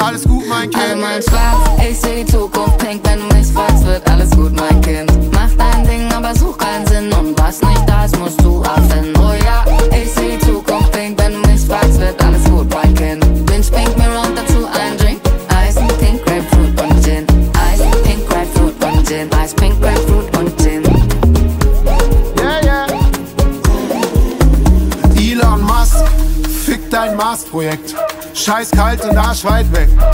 alles gut, mein Kind. Alle mal schwarz, ich seh die Zukunft pink. Wenn du mich fragst, wird alles gut, mein Kind. Mach dein Ding, aber such keinen Sinn. Und was nicht da ist, musst du abfinden. Oh ja, ich seh die Zukunft pink. Wenn du mich fragst, wird alles gut, mein Kind. Binge Pink Mirror und dazu ein Drink. Eis, Pink, Grapefruit und Gin. Eis, Pink, Grapefruit und Gin. Eis, Pink, Grapefruit und Gin. Yeah, yeah. Elon Musk, fick dein Mars-Projekt. Scheiß kalt und arschweit weg.